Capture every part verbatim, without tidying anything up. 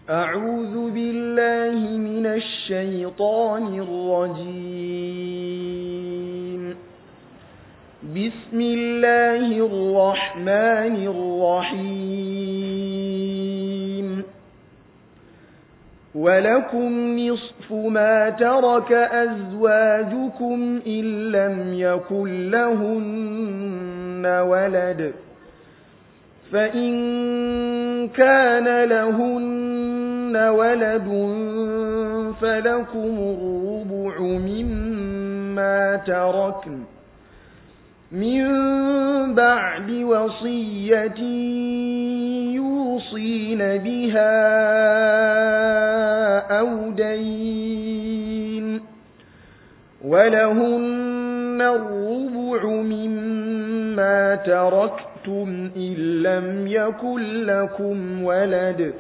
أعوذ بالله من الشيطان الرجيم بسم الله الرحمن الرحيم ولكم نصف ما ترك أزواجكم إن لم يكن لهن ولد فإن كان لهن ولد فلكم الربع مما تركن من بعد وصية يوصين بها أو دين ولهن الربع مما تركتم إن لم يكن لكم ولد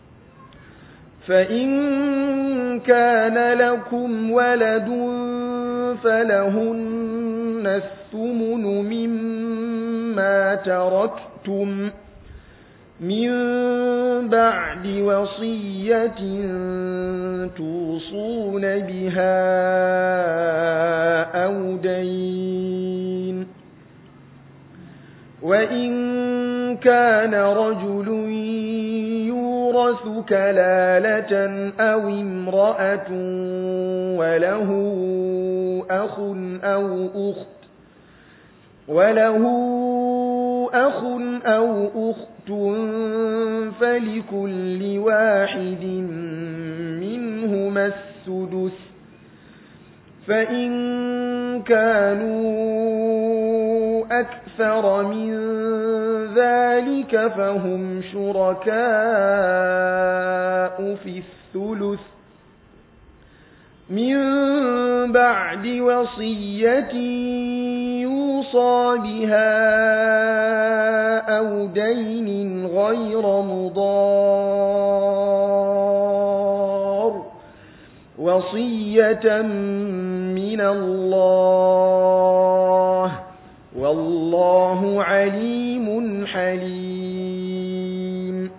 فإن كان لكم ولد فلهن الثمن مما تركتم من بعد وصية توصون بها أو دين وإن كان رجل يورث كلالة أو امرأة وله أخ أو أخت وله أخ أو أخت فلكل واحد منهما السدس فإن كانوا أكثر من ذلك فهم شركاء في الثلث من بعد وصية يوصى بها أو دين غير مضار وصية من الله والله عليم حليم.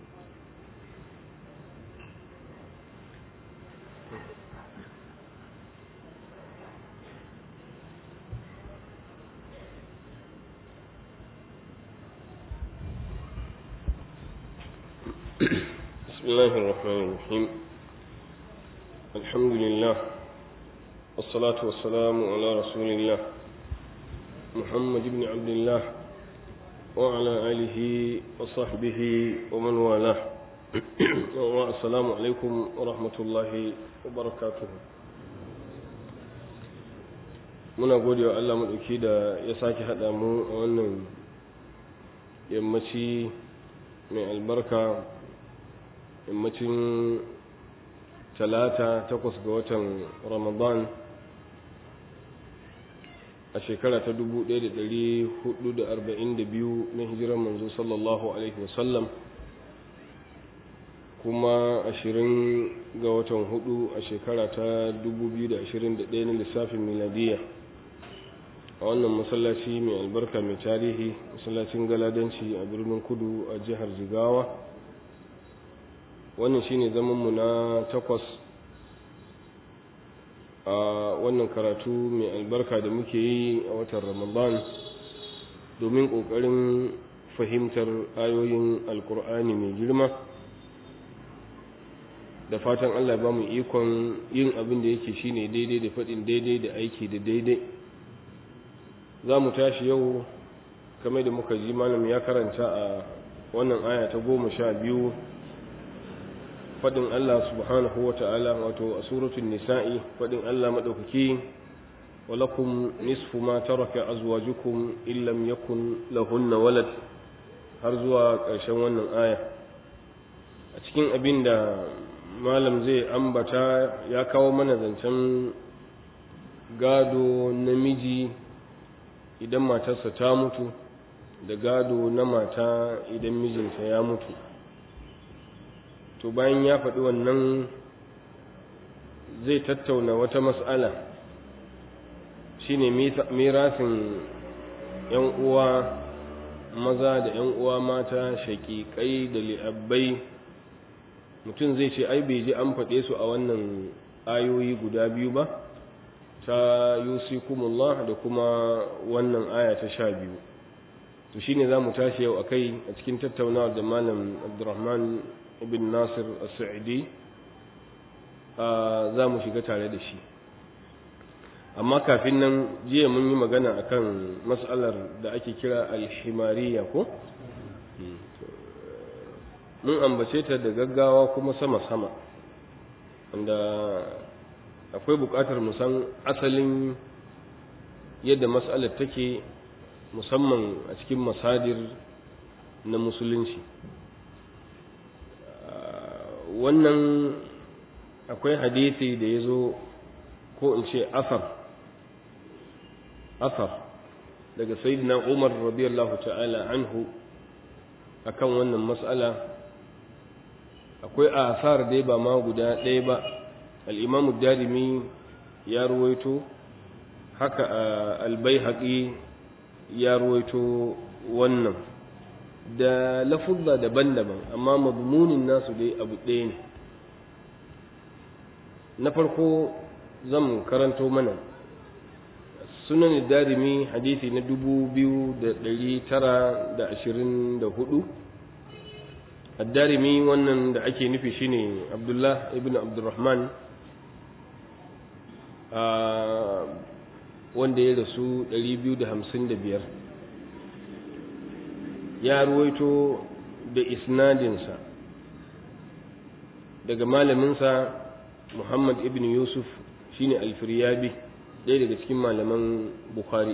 بسم الله الرحمن الرحيم الحمد لله والصلاة والسلام على رسول الله محمد بن عبد الله وعلى آله وصحبه ومن والاه والسلام عليكم ورحمة الله وبركاته. muna gode wa Allah maɗauki da ya sake haɗa mu a wannan yammaci mai albarka, yammacin talata takwas ga watan Ramadan a shekara ta dubu ɗaya da ɗari hudu da arba'in da biyu na hijiran manzo sallallahu alaihi wasallam, kuma ashirin ga watan hudu a shekara ta dubu biyu da ashirin da ɗaya na lissafin miladiya a wannan masallaci mai albarka mai tarihi, masallacin galadanci a birnin kudu a jihar Jigawa. Wannan shine zamanmu na takwas a wannan karatu mai albarka da muke yi a watan Ramadan domin ƙoƙarin fahimtar ayoyin Alƙur'ani mai girma, da fatan Allah ba mu ikon yin abin da yake shine daidai da faɗin daidai da aiki da daidai. Za mu tashi yau kamar da muka ji malam ya karanta a wannan aya ta goma sha biyu, faɗin Allah subhanahu wa ta'ala, wato a suratul nisa'i, faɗin Allah maɗaukaki walakum nisfu ma taraka azwajukum in lam yakun lahunna walad, har zuwa ƙarshen wannan aya. A cikin abin da malam zai ambata ya kawo mana zancen gado namiji idan matarsa ta mutu da gado na mata idan mijinta ya mutu. To bayan ya faɗi wannan zai tattauna wata mas'ala, shine mirasin ‘yan uwa maza da ‘yan uwa mata shaƙiƙai da li'abbai mutum zai ce ai bai ji an faɗe su a wannan ayoyi guda biyu ba, ta yusikumullah da kuma wannan aya ta sha biyu. to shine za mu tashi yau akai a cikin tattaunawa da malam Abdurrahman ibn Nasir as-Sa'idi, za mu shiga tare da shi. amma kafin nan jiya mun yi magana akan mas'alar da ake kira al-himariya ko mun ambace ta da gaggawa kuma sama-sama, wanda akwai buƙatar mu san asalin yadda mas'alar take, musamman a cikin masadir na musulunci. wannan akwai hadisi da ya zo, ko in ce asar asar daga sayyidina Umar radiyallahu ta'ala anhu akan wannan mas'ala. akwai asar dai ba ma guda ɗaya ba, al-Imam ad-Darimi ya ruwaito, haka al-Baihaqi ya ruwaito wannan da lafuzza daban-daban, amma mazmunin nasu dai abu ɗaya ne. na farko zan karanto mana sunan ad-Darimi hadisi na dubu biyu da ɗari tara da ashirin da hudu. ad-Darimi wannan da ake nufi shine Abdullah ibn Abdurrahman, wanda ya rasu ɗari biyu da hamsin da biyar. ya ruwaito da isnadinsa daga malaminsa Muhammad ibn Yusuf shine al-Firyabi, ɗaya daga cikin malaman Bukhari.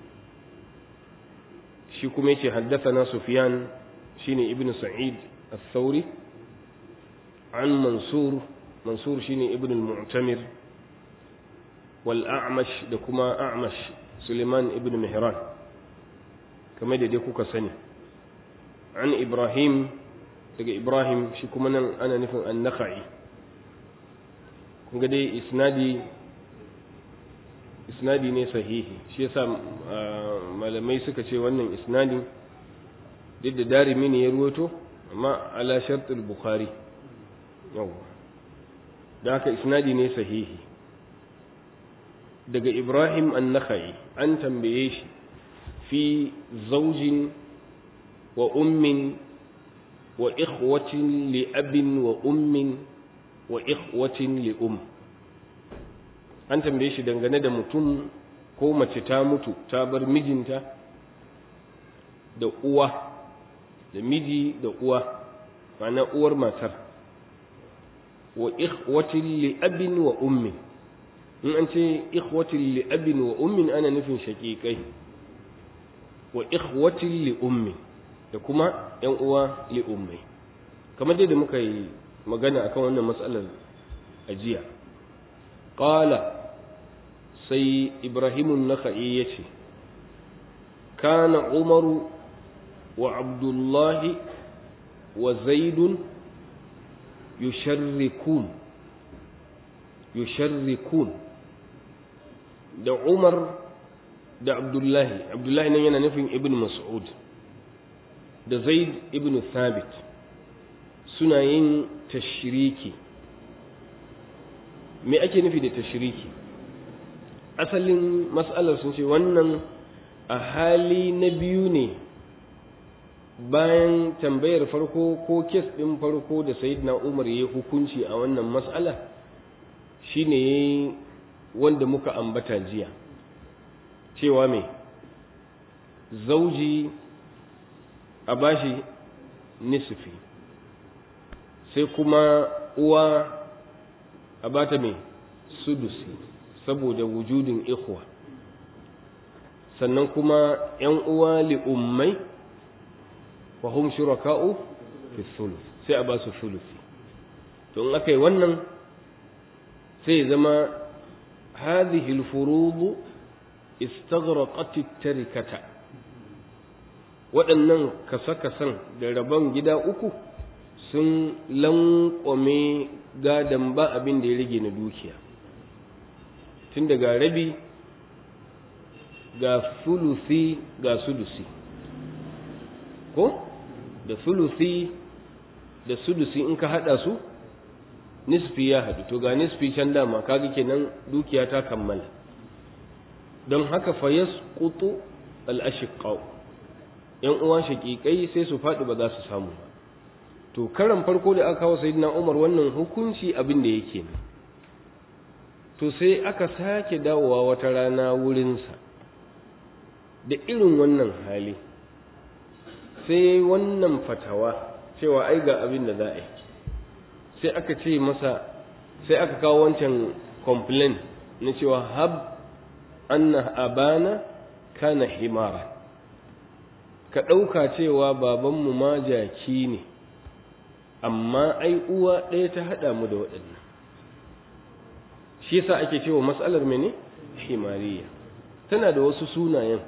shi kuma yace haddathana Sufyan shine ibn Sa'id al-Thawri an Mansur Mansur shine ibn al-Mu'tamir wal A'mash da kuma A'mash Suleiman ibn Mihran, kamar da dai kuka sani. an Ibrahim daga Ibrahim, shi kuma nan ana nufin an-Nakhai. kun ga dai isnadi isnadi ne sahihi, shi yasa malamai suka ce wannan isnadi duk da Darimi ne ya ruwato, amma ala shart al-Bukhari. yawa da haka isnadi ne sahihi daga Ibrahim an-Nakhai. an tambaye shi fi zaujin wa ummin wa ikhwatin li abin wa ummin wa ikhwatin li um. an tambaye shi dangane da mutum ko mace ta mutu ta bar mijinta da uwa, da miji da uwa, ma'ana uwar matar, wa ikhwatin li abin wa ummin. in an ce ikhwatin li abin wa ummin ana nufin shaqiqai, wa ikhwatin li ummin da kuma ‘yan uwa li ummai, kamar dai da muka yi magana akan wannan matsalar ajiya. Qala, sai Ibrahimun Nakha'i ya ce, kana Umaru wa Abdullahi wa Zaidun yusharrikun yusharrikun da Umar da Abdullahi, Abdullahi nan yana nufin Ibn Mas'ud, da Zaid ibn Thabit suna yin tashriki. me ake nufi da tashriki? asalin mas'alar sun ce wannan a hali na biyu ne bayan tambayar farko ko kes ɗin farko da Sayyidina Umar ya yi hukunci a wannan mas'ala, shine wanda muka ambata jiya cewa me zauji a bashi nisfi, sai kuma uwa a bata mai sudusi saboda wujudin ikhwa, sannan kuma ‘yan uwa li'ummai wa hum shuraka'u fi thuluth, sai a ba su thuluthi. to in aka yi wannan sai zama hadhihi al-furud istaghraqat at-tarikata, waɗannan kasa-kasan da rabon gida uku sun lankwame gadan ba abin da ya rage na dukiya, tun daga rabi ga sulusi ga sudusi, ko da sulusi da sudusi in ka hada su nisfi ya haɗu to ga nisfi can dama kaga kenan dukiya ta kammala don haka fa yasqutu al-ashqa yan uwa shaqiqai sai su faɗi ba za su samu ba to karan farko da aka kawo sayyidina Umar wannan hukunci abin da yake ne to sai aka sake dawowa wata rana wurinsa da irin wannan hali sai wannan fatawa cewa ai ga abin da za a yi sai aka ce masa sai aka kawo wancan complaint na cewa hab anna abana kana himara ka ɗauka cewa babanmu ma jaki ne amma ai uwa ɗaya ta haɗa mu da waɗannan shi yasa ake cewa mas'alar mene himariya tana da wasu sunayen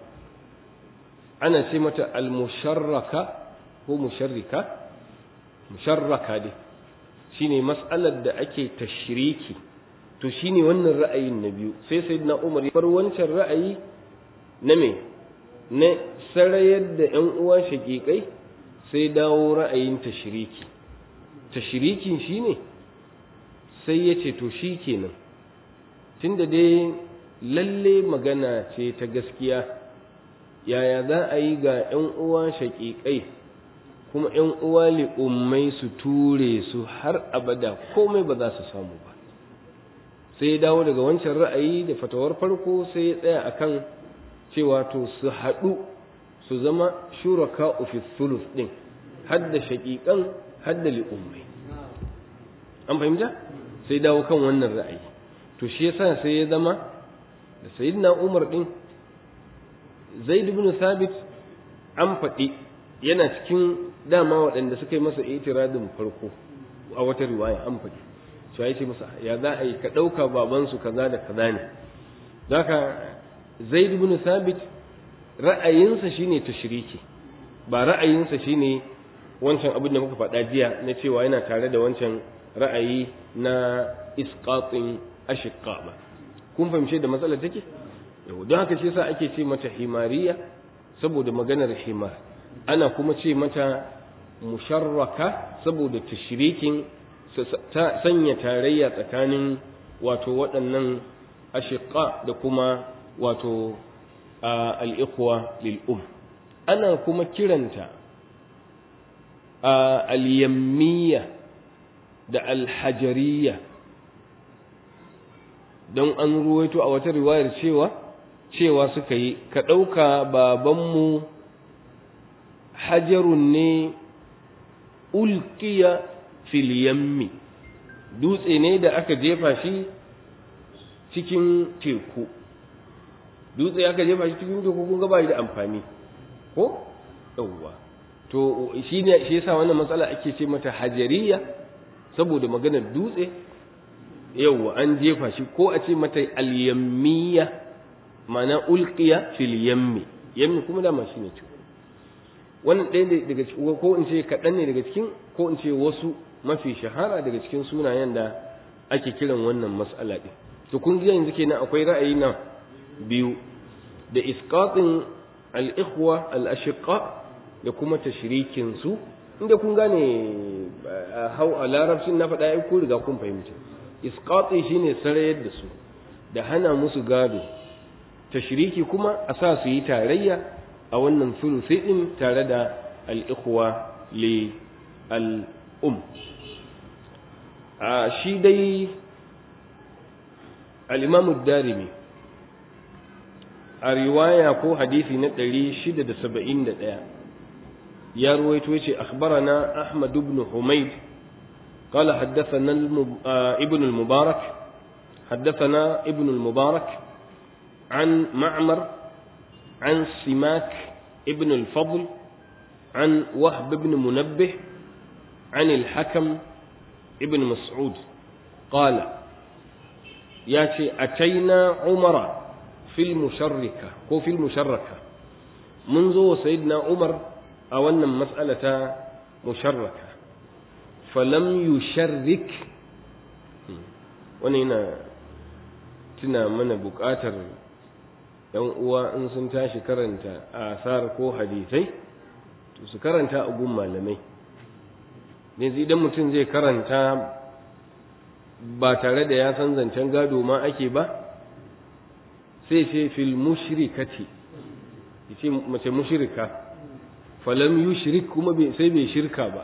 ana ce mata al-musharraka ko musharrika musharraka dai shine mas'alar da ake tashriki to shine wannan ra'ayin na biyu sai sayyidina Umar ya bar wancan ra'ayi na me na sarayar da ƴan uwa shaqiqai sai dawo ra'ayin tashriki tashrikin shine sai yace to shikenan tunda dai lalle magana ce ta gaskiya yaya za a yi ga ƴan uwa shaqiqai kuma ƴan uwa li'ummai su ture su har abada komai ba za su samu ba sai ya dawo daga wancan ra'ayi da fatawar farko sai ya tsaya akan cewa to su haɗu su zama shuraka fi thuluth din hadda shaqiqan hadda li'ummai an fahimta sai dawo kan wannan ra'ayi to shi yasa sai ya zama da sayyidina Umar din Zaid ibn Thabit an faɗi yana cikin dama waɗanda suka yi masa itiradin farko a wata riwaya an faɗi shi ya ce masa ya za a yi ka ɗauka babansu kaza da kaza ne zaka Zaid ibn Thabit ra'ayinsa shine tashriki ba ra'ayinsa shine wancan abin da muka faɗa jiya na cewa yana tare da wancan ra'ayi na isqatin ashqa ba kun fahimce da matsalar take yau don haka shi yasa ake ce mata himariya saboda maganar himar ana kuma ce mata musharraka saboda tashrikin ta sanya tarayya tsakanin wato waɗannan ashqa da kuma wato al-ikhwa lil um ana kuma kiranta al-yammiyya da al-hajariyya don an ruwaito a wata riwayar cewa cewa suka yi ka ɗauka babanmu hajarun ne ulqiya fil yammi dutse ne da aka jefa shi cikin teku dutse aka jefa shi cikin teku kun ga bai da amfani ko yawwa to shi ne shi yasa wannan matsala ake ce mata hajariya saboda maganar dutse yawwa an jefa shi ko a ce mata al-yammiya ma'ana ulqiya fil yammi yammi kuma da shi ne teku wannan ɗaya daga cikin ko in ce kaɗan ne daga cikin ko in ce wasu mafi shahara daga cikin sunayen da ake kiran wannan mas'ala ɗin to kun ji yanzu kenan akwai ra'ayi na biyu da isqatin al-ikhwa al-ashqa da kuma tashrikin su inda kun gane hau a larabcin na faɗa ai ku riga kun fahimta isqati shine sarayar da su da hana musu gado tashriki kuma a sa su yi tarayya a wannan sulusi din tare da al-ikhwa li al-um a shi dai al-imam ad-darimi a riwaya ko hadisi na ɗari shida da saba'in da ɗaya ya ruwaito yace akhbarana ahmad ibn humayd قال حدثنا ابن المبارك حدثنا ابن المبارك عن معمر عن سماك ابن الفضل عن وهب بن منبه عن الحكم ابن مسعود قال ياتي أتينا عمر في المشركة هو في المشركة منذ سيدنا عمر أولنا مسألة مشركة فلم يشرك ونينا تنا من بكاتر yan uwa in sun tashi karanta asar ko hadisai to su karanta a gun malamai yanzu idan mutum zai karanta ba tare da ya san zancen gado ma ake ba sai ce fil mushrikati yace mace mushrika falam yushrik kuma sai bai shirka ba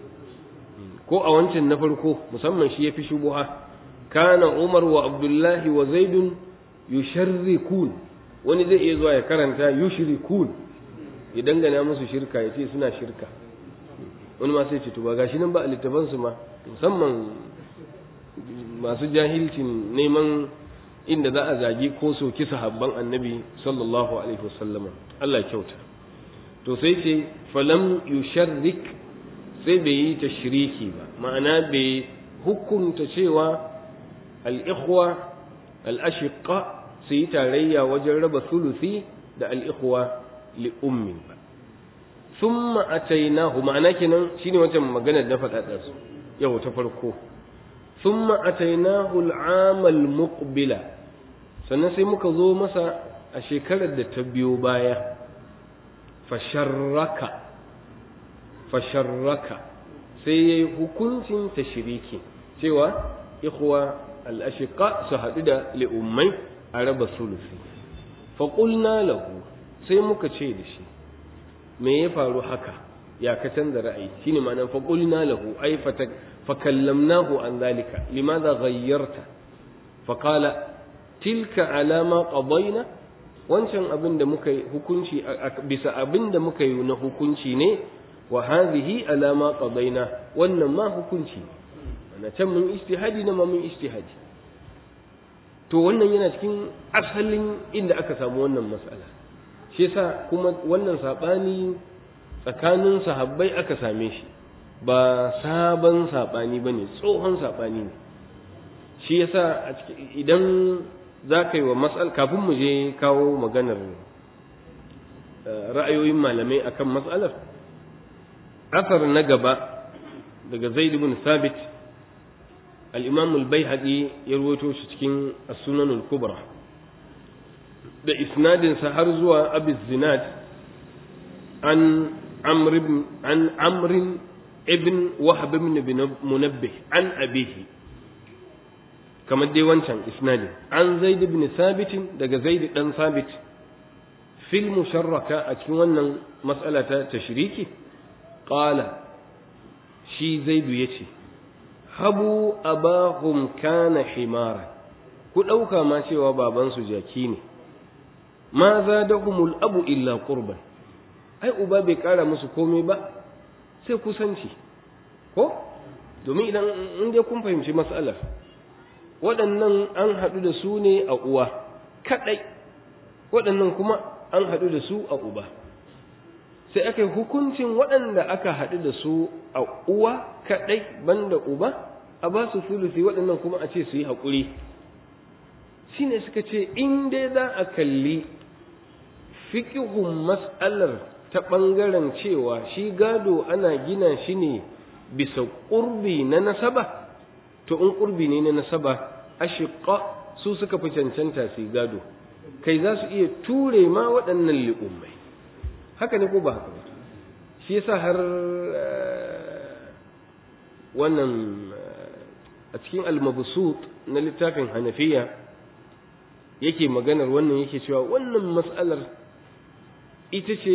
ko a wancan na farko musamman shi yafi shubuha kana Umar wa Abdullahi wa Zaid yusharrikun wani zai iya zuwa ya karanta yushrikun ya dangana musu shirka yace suna shirka wani ma sai ce to ba gashi nan ba a littafan su ma musamman masu jahilcin neman inda za a zagi ko soki sahabban annabi sallallahu alaihi wasallam Allah kyauta to sai ce falam yusharrik sai bai yi tashriki ba ma'ana bai hukunta cewa al-ikhwa al-ashiqa su yi tarayya wajen raba sulusi da al-ikhwa li ummi ba thumma atainahu ma'ana kenan shine wancan maganar da faɗa da su yau ta farko thumma atainahu al-aam al-muqbila sannan sai muka zo masa a shekarar da ta biyo baya fasharraka fasharraka sai yayi hukuncin tashriki cewa ikhwa al-ashiqa su haɗu da li'ummai a raba sulusi fa qulna lahu sai muka ce da shi me ya faru haka ya ka canza ra'ayi shine ma'anar fa qulna lahu ay fa kallamnahu an zalika limadha ghayyarta fa qala tilka alama qadayna wancan abin da muka yi hukunci bisa abin da muka yi na hukunci ne wa hadhihi alama qadayna wannan ma hukunci ana can mun ijtihadi na ma mun ijtihadi to wannan yana cikin asalin inda aka samu wannan mas'ala shi yasa kuma wannan sabani tsakanin sahabbai aka same shi ba sabon sabani bane tsohon sabani ne shi yasa idan za ka yi wa mas'al kafin mu je kawo maganar ra'ayoyin malamai akan mas'alar asar na gaba daga Zaid ibn Thabit al-Imam al-Baihaqi ya rawaito shi cikin as-Sunan al-Kubra da isnadin sa har zuwa Abi Zinad an Amr ibn an Amr ibn Wahb ibn Munabbih an abihi kamar dai wancan isnadin an Zaid ibn Thabit daga Zaid dan Thabit fil musharraka a cikin wannan mas'ala ta tashriki qala shi Zaid yace habu abahum kana himara ku dauka ma cewa baban su jaki ne ma zadahumul abu illa qurban ai uba bai kara musu komai ba sai kusanci ko domin idan in dai kun fahimci mas'alar waɗannan an haɗu da su ne a uwa kaɗai waɗannan kuma an haɗu da su a uba sai aka yi hukuncin waɗanda aka haɗu da su a uwa kaɗai banda uba a ba su sulusi waɗannan kuma a ce su yi haƙuri shi ne suka ce in dai za a kalli fiƙihun mas'alar ta ɓangaren cewa shi gado ana gina shi ne bisa ƙurbi na nasaba to in ƙurbi ne na nasaba ashiqa su suka fi cancanta su gado kai za su iya ture ma waɗannan li'ummai haka ne ko ba haka ba shi yasa har wannan a cikin al-mabsut na littafin Hanafiya yake maganar wannan yake cewa wannan mas'alar ita ce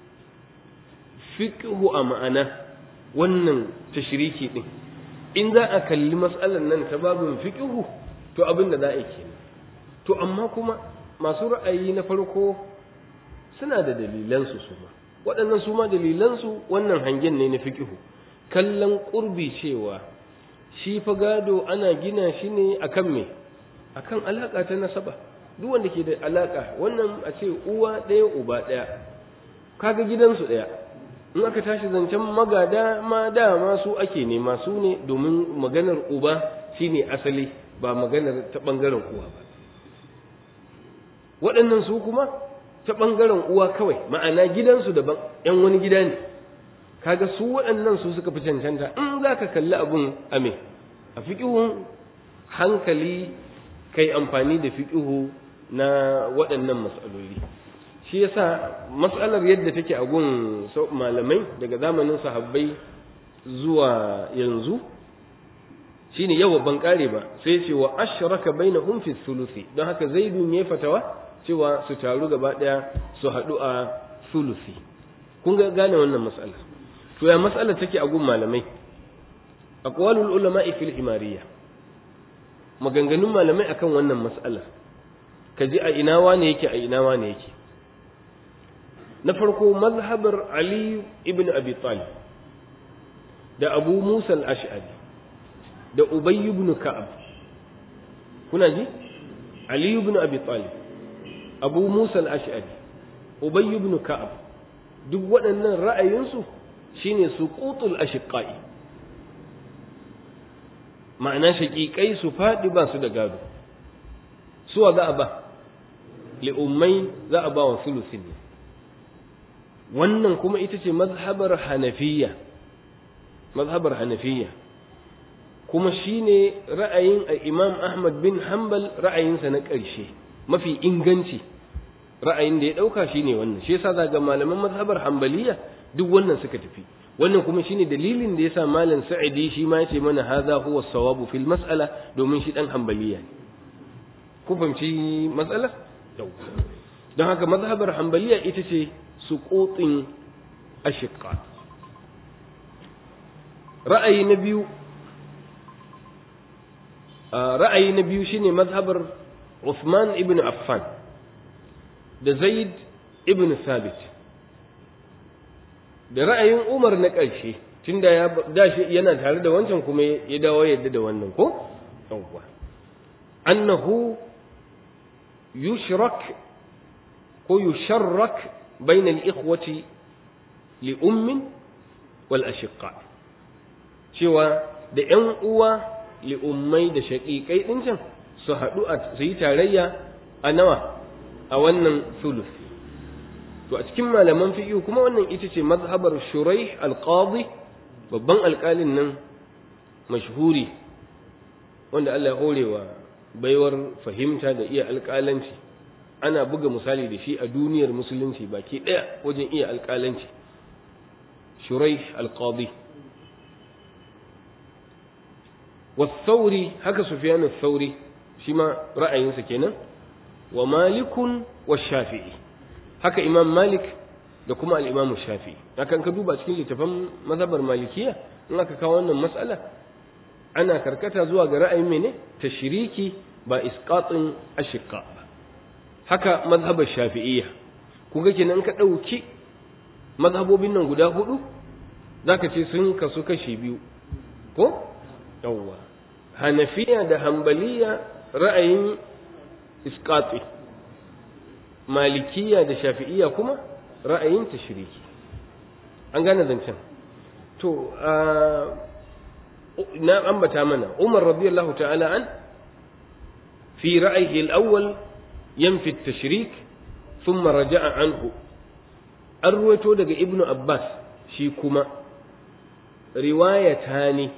fiqhu a ma'ana wannan tashriki din in za a kalli mas'alar nan ta babin fiqhu to abin da za a yi kenan to amma kuma masu ra'ayi na farko suna da dalilansu su ma waɗannan su ma dalilansu wannan hangen ne na fiqhu kallon qurbi cewa shi fa gado ana gina shi ne akan me akan alaka ta nasaba duk wanda ke da alaka wannan a ce uwa ɗaya uba ɗaya kaga gidansu ɗaya in aka tashi zancen magada ma dama su ake nema su ne domin maganar uba shine asali ba maganar ta ɓangaren uwa ba waɗannan su kuma ta ɓangaren uwa kawai ma'ana gidansu daban ‘yan wani gida ne kaga su waɗannan su suka fi cancanta in za ka kalli abun ame a fiƙihun hankali kai amfani da fiƙihu na waɗannan matsaloli shi yasa matsalar yadda take a gun malamai daga zamanin sahabbai zuwa yanzu shine yawa ban kare ba sai ce wa ashraka bainahum fi thuluthi don haka zaidun ya fatawa cewa su taru gaba daya su hadu a thuluthi kun ga gane wannan mas'ala to ya mas'ala take a gun malamai aqwalul ulama'i fil himariyya maganganun malamai akan wannan mas'ala kaji a ina wane yake a ina wane yake na farko mazhabar Ali ibn Abi Talib da Abu Musa al-Ash'ari da Ubay ibn Ka'ab kuna ji Ali ibn Abi Talib Abu Musa al-Ash'ari Ubay ibn Ka'ab duk waɗannan ra'ayinsu shine suqutul ashqai ma'ana shaqiqai su fadi ba su da gado suwa za a ba li ummai za a ba wa sulusin wannan kuma ita ce mazhabar Hanafiyya mazhabar Hanafiyya kuma shine ra'ayin Imam Ahmad bin Hanbal ra'ayinsa na ƙarshe mafi inganci ra'ayin da ya dauka shine wannan shi yasa zaga malaman mazhabar Hanbaliya duk wannan suka tafi wannan kuma shine dalilin da yasa malam Sa'idi shi ma yace mana hadha huwa as-sawabu fil mas'ala domin shi dan Hanbaliya ku fahimci mas'alar don haka mazhabar Hanbaliya ita ce suqutin ashqa ra'ayi na biyu ra'ayi na biyu shine mazhabar Uthman ibn Affan da Zaid ibn Thabit da ra'ayin Umar na ƙarshe tunda ya dashi yana tare da wancan kuma ya dawo yadda da wannan ko yawwa annahu yushrak ko yusharrak bayna al-ikhwati li ummin wal ashqa cewa da ƴan uwa li'ummai da shaƙiƙai ɗin can su haɗu a su yi tarayya a nawa a wannan sulus to a cikin malaman fiqh kuma wannan ita ce mazhabar Shuraih al-Qadi babban alƙalin nan mashhuri wanda Allah ya horewa baiwar fahimta da iya alƙalanci ana buga misali da shi a duniyar musulunci baki ɗaya wajen iya alƙalanci Shuraih al-Qadi والثوري هكا سفيان الثوري شما رأي سكينة ومالك والشافعي هكا إمام مالك دكما الإمام الشافعي لكن كدوبة سكين لتفهم مذهب المالكية هناك كوانا مسألة أنا كركتها زواج رأي منه تشريكي بإسقاط الشقاء هكا مذهب الشافعية كوكا كنا أنك أوكي مذهبو بينا قداه ذاك تسن كسوكا شيبيو كو yawwa hanafiya da hambaliya ra'ayin isqati malikiya da shafi'iya kuma ra'ayin tashriki an gane zancen to na ambata mana Umar radiyallahu ta'ala an fi ra'yihi al-awwal yanfi at-tashrik thumma raja'a anhu arwato daga ibnu Abbas shi kuma riwayatani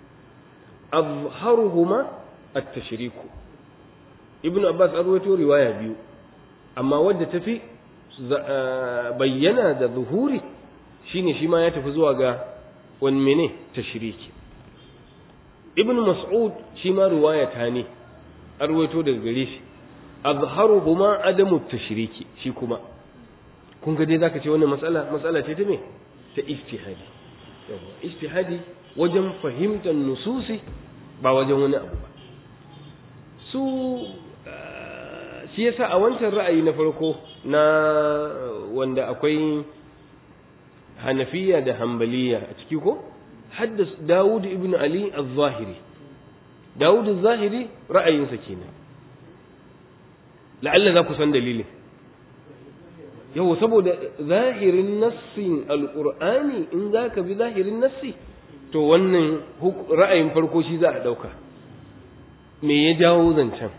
أظهرهما التشريك ابن عباس أرويته رواية بيو أما ود تفي بينا ذا ظهوري شيني شما يتفزوا جا ونمنه تشريك ابن مسعود شما رواية تاني أرويته ذا قليش أظهرهما عدم التشريك شيكما كون قد ذاك شوانا مسألة مسألة تتمي تإجتهادي اجتهادي wajen fahimtar nususi ba wajen wani abu ba su shi yasa a wancan ra'ayi na farko na wanda akwai Hanafiya da Hanbaliya a ciki ko haddas Dawud ibn Ali az-Zahiri Dawud az-Zahiri ra'ayinsa kenan la'alla za ku san dalilin yau saboda zahirin nassin alqur'ani in zaka bi zahirin nassi to wannan ra'ayin farko shi za a ɗauka me ya jawo zancen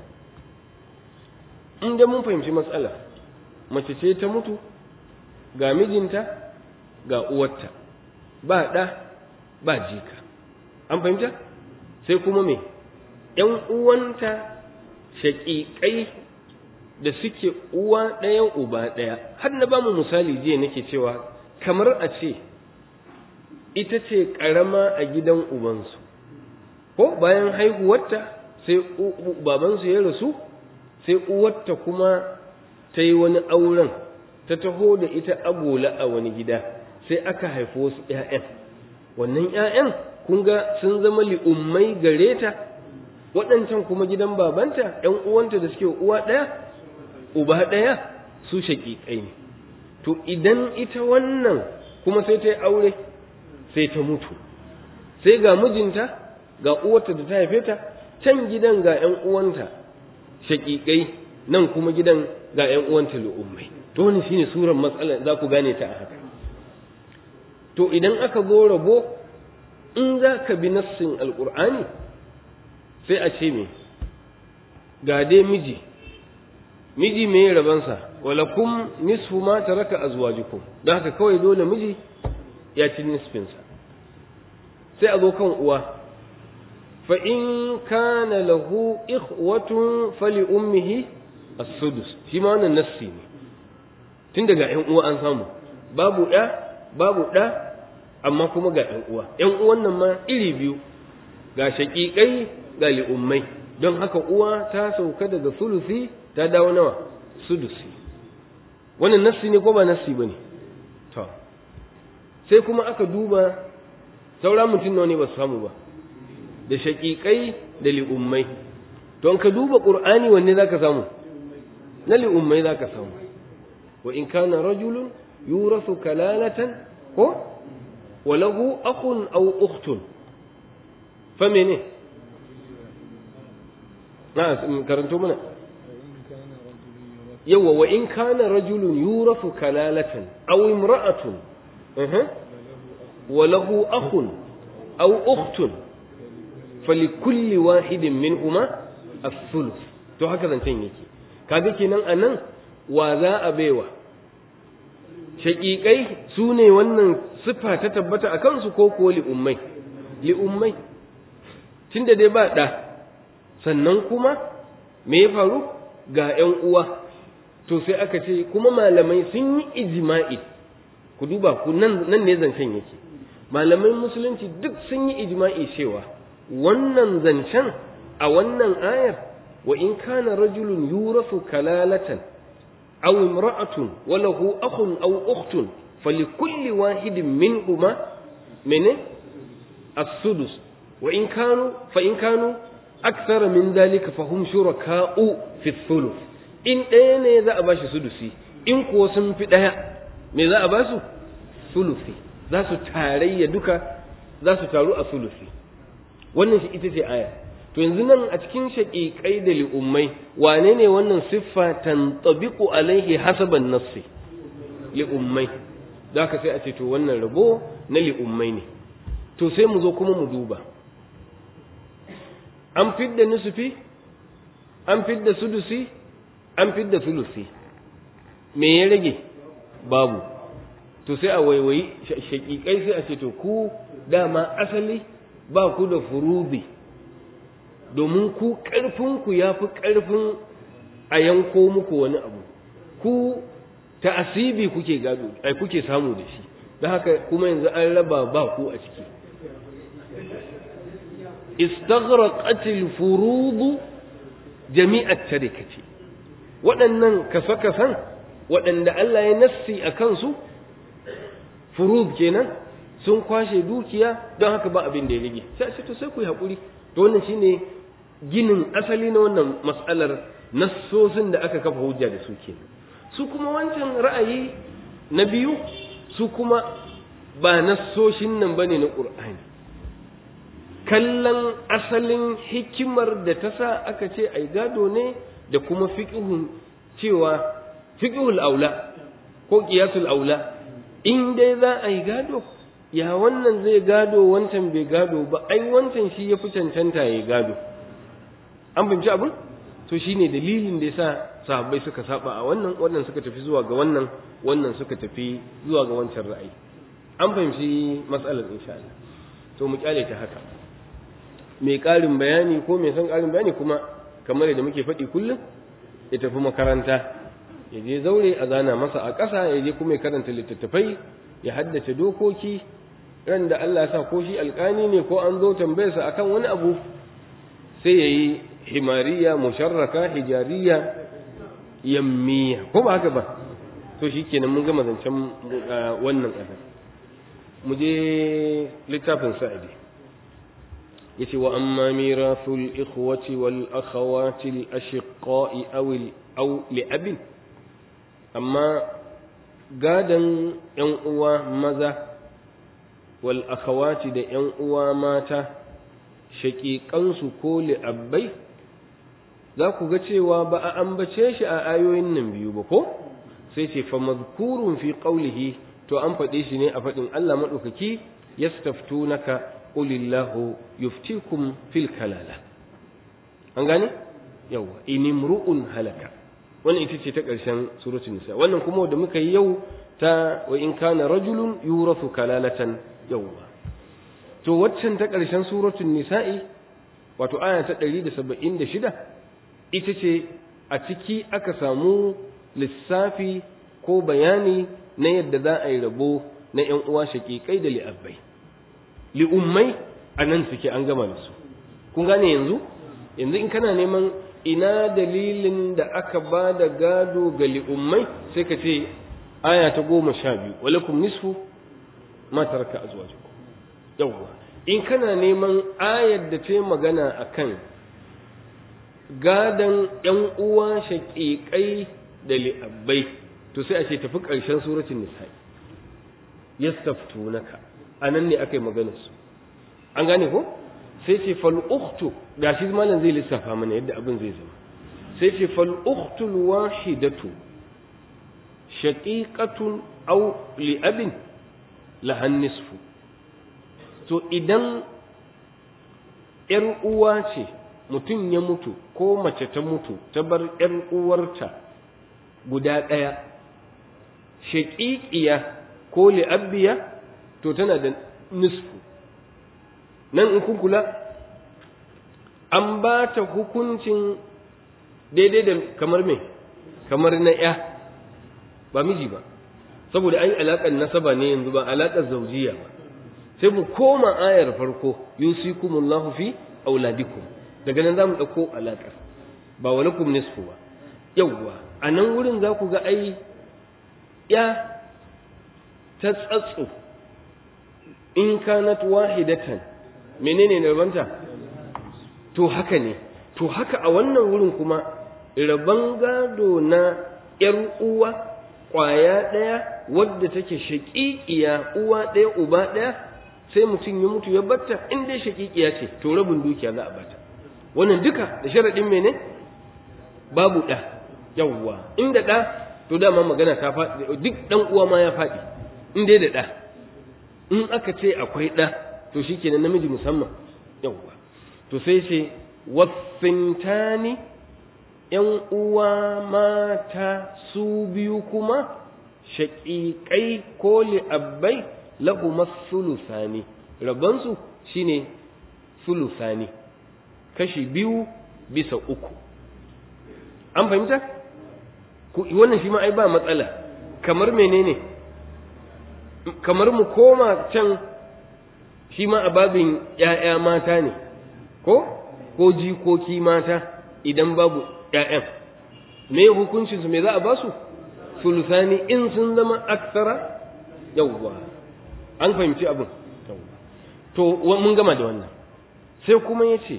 in da mun fahimci matsala mace ce ta mutu ga mijinta ga uwarta ba ɗa ba jika an fahimta sai kuma me ‘yan uwanta shaƙiƙai da suke uwa ɗaya uba ɗaya har na ba mu misali jiya nake cewa kamar a ce ita ce ƙarama a gidan ubansu ko bayan haihuwarta sai babansu ya rasu sai uwarta kuma ta yi wani auren ta taho da ita agola a wani gida sai aka haifi wasu ‘ya'yan wannan ‘ya'yan kun ga sun zama li'ummai gare ta waɗancan kuma gidan babanta ‘yan uwanta da suke uwa ɗaya uba ɗaya su shaƙiƙai ne to idan ita wannan kuma sai ta yi aure sai ta mutu sai ga mijinta ga uwarta da ta haife ta can gidan ga ‘yan uwanta shaƙiƙai nan kuma gidan ga ‘yan uwanta lu'ummai to wani shine surar matsalar za ku gane ta a haka to idan aka zo rabo in za ka bi nassin alƙur'ani sai a ce me ga dai miji miji mai rabansa walakum nisfu ma taraka azwajukum don haka kawai dole miji ya ci nisfinsa sai a zo kan uwa fa in kana lahu ikhwatun fali ummihi as-sudus shi ma wannan nassi ne tun daga ƴan uwa an samu babu ɗa babu ɗa amma kuma ga ƴan uwa ƴan uwan nan ma iri biyu ga shaƙiƙai ga li'ummai don haka uwa ta sauka daga sulusi ta dawo nawa sudusi wannan nassi ne ko ba nassi bane to sai kuma aka duba sauran mutum nawa ne ba su samu ba da shaƙiƙai da li'ummai don ka duba ƙur'ani wanne za ka samu na li'ummai za ka samu wa in kana rajulun yurasu kalalatan ko wa lahu akhun aw ukhtun fa mene na karanto mana yawa wa in kana rajulun yurasu kalalatan aw imra'atun wa lahu akhun aw ukhtun falikulli wahidin minhuma as-sulus to haka zancen yake kaga kenan anan wa za a baiwa shaqiqai sune wannan sifa ta tabbata akan su ko ko li ummai li ummai tunda dai ba da sannan kuma me ya faru ga ƴan uwa to sai aka ce kuma malamai sun yi ijma'i ku duba ku nan nan ne zancen yake malamai musulunci duk sun yi ijma'i cewa wannan zancen a wannan ayar wa in kana rajulun yurasu kalalatan aw imra'atun wa lahu akhun aw ukhtun falikulli wahidin minhuma mene as-sudus wa in kanu fa in kanu akthara min dhalika fahum shuraka'u fi thuluth in ɗaya ne za a bashi sudusi in kuwa sun fi ɗaya me za a basu sulusi za su tarayya duka za su taru a sulusi wannan shi ita ce aya to yanzu nan a cikin shaqiqai da li'ummai wane ne wannan siffa tantabiqu alaihi hasaban nassi li'ummai da ka sai a ce to wannan rabo na li'ummai ne to sai mu zo kuma mu duba an fidda nusufi an fidda sudusi an fidda sulusi me ya rage babu to sai a waiwayi shaqiqai sai a ce to ku dama asali ba ku da furubi domin ku ƙarfinku ya fi ƙarfin a yanko muku wani abu ku ta'asibi kuke gado ai kuke samu da shi don haka kuma yanzu an raba ba ku a ciki istaghraqatil furudu jami'at tarikati waɗannan kasa-kasan waɗanda Allah ya nassi a kansu furud kenan sun kwashe dukiya don haka ba abin da ya rage sai to sai ku yi haƙuri to wannan shine ginin asali na wannan mas'alar nassosin da aka kafa hujja da su kenan su kuma wancan ra'ayi na biyu su kuma ba nassoshin nan bane na Qur'ani kallon asalin hikimar da ta sa aka ce ai gado ne da kuma fiqhun cewa fiqhul aula ko qiyasul aula in dai za a yi gado ya wannan zai gado wancan bai gado ba ai wancan shi ya fi cancanta ya gado an fahimci abin to shine dalilin da yasa sahabbai suka saba a wannan wannan suka tafi zuwa ga wannan wannan suka tafi zuwa ga wancan ra'ayi an fahimci matsalar insha Allah to mu kyale ta haka mai karin bayani ko mai son karin bayani kuma kamar yadda muke faɗi kullum ya tafi makaranta ya je zaure a zana masa a ƙasa ya je kuma ya karanta littattafai ya haddace dokoki ran da Allah sa ko shi alƙani ne ko an zo tambayarsa akan wani abu sai yayi himariya musharraka hijariya yammiya ko ba haka ba to shikenan mun gama zancen wannan ƙasa mu je littafin sa'idi yace wa amma mirathul ikhwati wal akhawati al ashqa'i aw aw li abin amma gadan yan uwa maza wal akhawati da yan uwa mata shaqiqansu ko li abbai za ku ga cewa ba a ambace shi a ayoyin nan biyu ba ko sai ce fa mazkurun fi qawlihi to an faɗe shi ne a faɗin Allah madaukaki yastaftunaka qulillahu yuftikum fil kalala an gane yawa inimru'un halaka wannan ita ce ta ƙarshen suratul nisa wannan kuma da muka yi yau ta wa in kana rajulun yurathu kalalatan yawa to waccan ta ƙarshen suratul nisa'i wato aya ta ɗari da saba'in da shida ita ce a ciki aka samu lissafi ko bayani na yadda za a yi rabo na ƴan uwa shaƙiƙai da li'abbai li'ummai a nan suke an gama da su kun gane yanzu yanzu in kana neman ina dalilin da aka ba da gado ga li'ummai sai ka ce aya ta goma sha biyu walakum nisfu ma taraka azwajukum yawwa in kana neman ayar da ta magana akan gadan ƴan uwa shaƙiƙai da li'abbai to sai a ce tafi ƙarshen suratul nisa yastaftunaka anan ne aka yi maganar su an gane ko sai ce fal ukhtu gashi malam zai lissafa mana yadda abin zai zama sai ce fal ukhtul wahidatu shaqiqatun aw li abin lahan nisfu to idan yar uwa ce mutum ya mutu ko mace ta mutu ta bar yar uwarta guda ɗaya shaqiqiya ko li abiya to tana da nisfu nan in kun kula an ba ta hukuncin daidai da kamar me kamar na ya ba miji ba saboda ai alaƙar nasaba ne yanzu ba alaƙar zaujiya ba sai mu koma ayar farko yusikumullahu fi auladikum daga nan zamu dauko alaƙar ba walakum nisfu ba yawwa a nan wurin za ku ga ai ya ta tsatso in kanat wahidatan menene ne rabanta to haka ne to haka a wannan wurin kuma raban gado na yar uwa kwaya daya wadda take shaqiqiya uwa daya uba daya sai mutum ya mutu ya batta in dai shaqiqiya ce to rabin dukiya za a bata wannan duka da sharadin mene babu da yawwa inda da to dama magana ta faɗi duk dan uwa ma ya faɗi in dai da da in aka ce akwai da to shikenan namiji musamman yawwa to sai ce wasintani yan uwa mata su biyu kuma shaqiqai ko li abbai lahu masulusani rabansu shine sulusani kashi biyu bisa uku an fahimta ku wannan shi ma ai ba matsala kamar menene kamar mu koma can shi ma a babin ƴaƴa mata ne ko ko jikoki mata idan babu ƴaƴan me hukuncin su me za a ba su sulusani in sun zama aksara yawwa an fahimci abin to mun gama da wannan sai kuma yace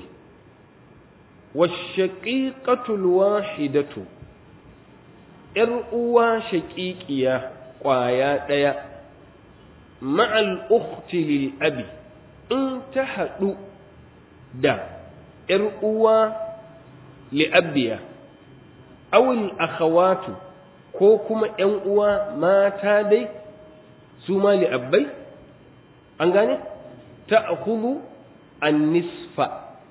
washaqiqatul wahidatu yar uwa shaqiqiya kwaya daya ma'al ukhti lil abi in ta hadu da yar uwa li abiya aw al akhawatu ko kuma yan uwa mata dai su ma li abbai an gane ta'khudhu an nisfa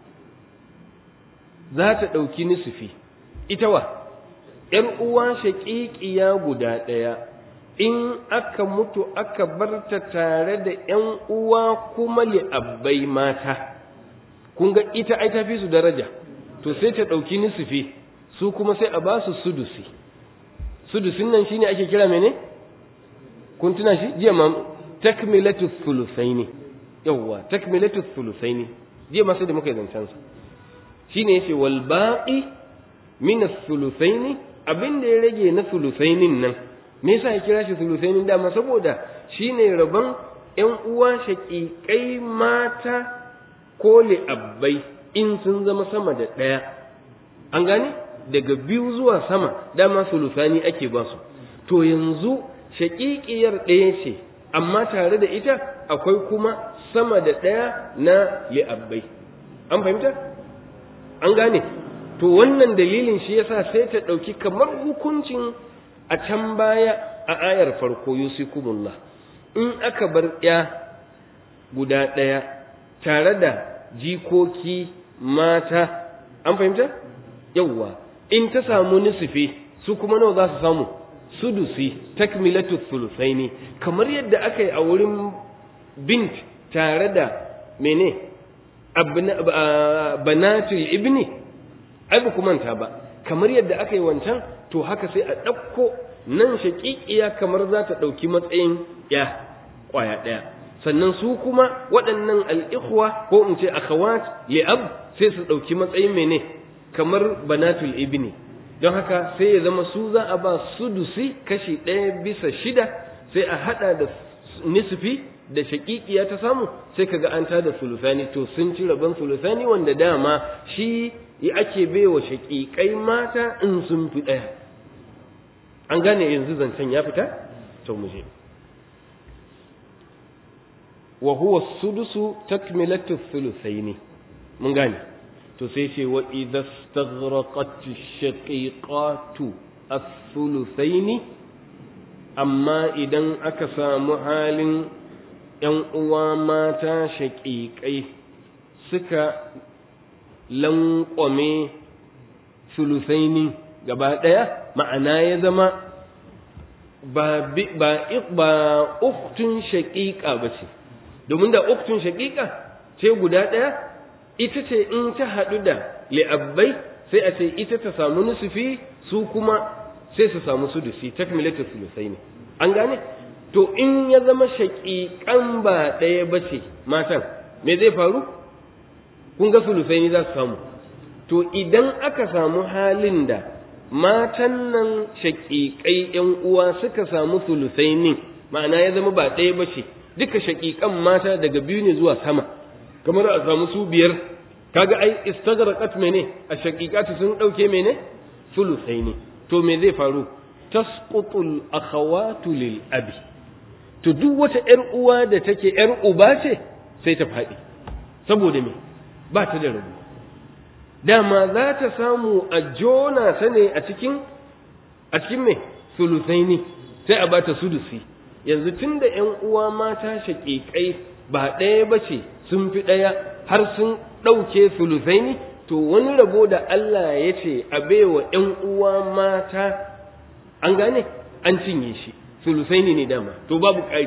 za ta ɗauki nisfi ita wa ‘yar uwa shaƙiƙiya guda ɗaya in aka mutu aka bar ta tare da ‘yan uwa kuma li'abbai mata kun ga ita ai ta fi su daraja to sai ta ɗauki nisfi su kuma sai a ba su sudusi sudusin nan shine ake kira mene kun tuna shi jiya ma takmilatu thuluthaini yawwa takmilatu thuluthaini je masu da muka yi zancen sa shine yace wal baqi min ath-thuluthaini abinda ya rage na thuluthainin nan me yasa ya kira shi thuluthainin dama saboda shine rabon ƴan uwa shaqiqai mata ko li abbai in sun zama sama da daya an gane daga biyu zuwa sama dama thuluthani ake ba su to yanzu shaqiqiyar ɗaya ce amma tare da ita akwai kuma sama da ɗaya na li abbai an fahimta an gane to wannan dalilin shi yasa sai ta ɗauki kamar hukuncin a can baya a ayar farko yusikumullah in aka bar ya guda ɗaya tare da jikoki mata an fahimta yawwa in ta samu nisfi su kuma nawa za su samu sudusi takmilatu thuluthaini kamar yadda aka yi a wurin bint tare da mene banatul ibni ai ba ku manta ba kamar yadda aka yi wancan to haka sai a ɗauko nan shaƙiƙiya kamar za ta ɗauki matsayin ya ƙwaya ɗaya sannan su kuma waɗannan al'ikhwa ko in ce akhawat li'ab sai su ɗauki matsayin mene kamar banatul ibni don haka sai ya zama su za a ba sudusi kashi ɗaya bisa shida sai a haɗa da nisfi da shaƙiƙiya ta samu sai kaga an tada sulusani to sun ci rabon sulusani wanda dama shi ake baiwa shaƙiƙai mata in sun fi ɗaya an gane yanzu zancen ya fita to mu je wa huwa sudusu takmilatu thuluthaini mun gane to sai ce wa idza staghraqat ash-shaqiqatu ath-thuluthaini amma idan aka samu halin ‘yan uwa mata shaƙiƙai suka lanƙwame sulusaini gaba ɗaya ma'ana ya zama ba ba uktun shaƙiƙa ba ce domin da uktun shaƙiƙa ce guda ɗaya ita ce in ta haɗu da li'abbai sai a ce ita ta samu nusufi su kuma sai su samu sudusi takmilatu sulusaini an gane to in ya zama shaƙiƙan ba ɗaya ba ce matan me zai faru kun ga sulusaini za su samu to idan aka samu halin da matan nan shaƙiƙai ƴan uwa suka samu sulusaini ma'ana ya zama ba ɗaya ba ce duka shaƙiƙan mata daga biyu ne zuwa sama kamar a samu su biyar kaga ai istaghraqat mene a shaƙiƙatu sun ɗauke mene sulusaini to me zai faru tasqutul akhawatu lil abi to duk wata ƴar uwa da take ƴar uba ce sai ta faɗi saboda me ba ta da rabu dama za ta samu a jona ta ne a cikin a cikin me sulusaini sai a bata sudusi yanzu tunda ƴan uwa mata shaƙiƙai ba ɗaya ba ce sun fi ɗaya har sun ɗauke sulusaini to wani rabo da Allah ya ce a baiwa ƴan uwa mata an gane an cinye shi sulusaini ne dama to babu ƙari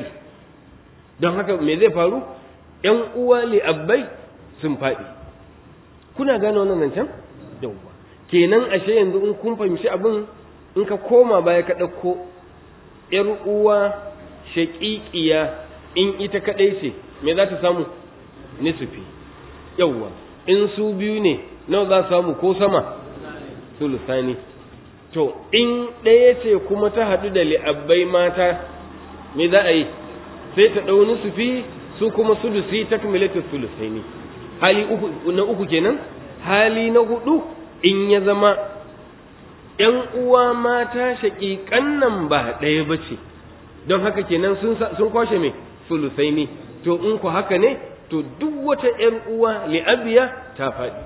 don haka me zai faru ƴan uwa li abbai sun faɗi kuna gane wannan nan can yawwa kenan ashe yanzu in kun fahimci abin in ka koma baya ka ɗauko ƴar uwa shaƙiƙiya in ita kaɗai ce me za ta samu nisfi yawwa in su biyu ne nawa za su samu ko sama sulusani to in ɗaya ce kuma ta haɗu da li'abbai mata me za a yi sai ta ɗau nisfi su kuma sudusi takmilatu sulusaini hali uku na uku kenan hali na hudu in ya zama ƴan uwa mata shaƙiƙan nan ba ɗaya ba ce don haka kenan sun sun kwashe me sulusaini to in ku haka ne to duk wata ƴar uwa li'abiya ta faɗi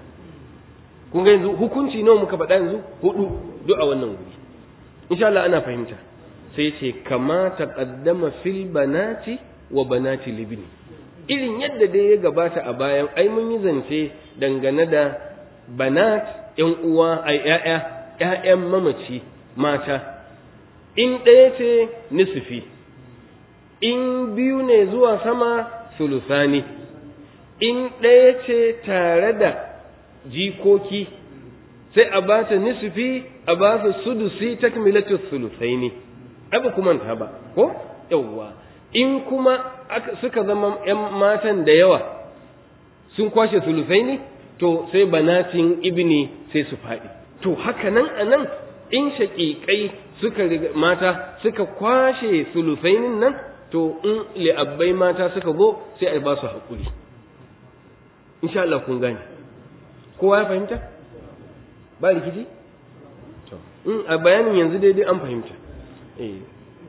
kun ga yanzu hukunci nawa muka faɗa yanzu hudu duk a wannan wuri insha Allah ana fahimta sai ce kama taqaddama fil banati wa banati libni irin yadda dai ya gabata a bayan ai mun yi zance dangane da banat ƴan uwa ai ƴaƴa ƴaƴan mamaci mata in ɗaya ce nisfi in biyu ne zuwa sama sulusani in ɗaya ce tare da jikoki sai a ba ta nisfi a ba su sudusi takmilatu sulusaini ai ba kuma ta ba ko yawwa in kuma suka zama ‘yan matan da yawa sun kwashe sulusai ne to sai banatin ibni sai su faɗi to haka nan a nan in shaƙiƙai suka mata suka kwashe sulusainin nan to in li'abbai mata suka zo sai a ba su haƙuri insha Allah kun gane kowa ya fahimta ba rikici to in a bayanin yanzu daidai an fahimta eh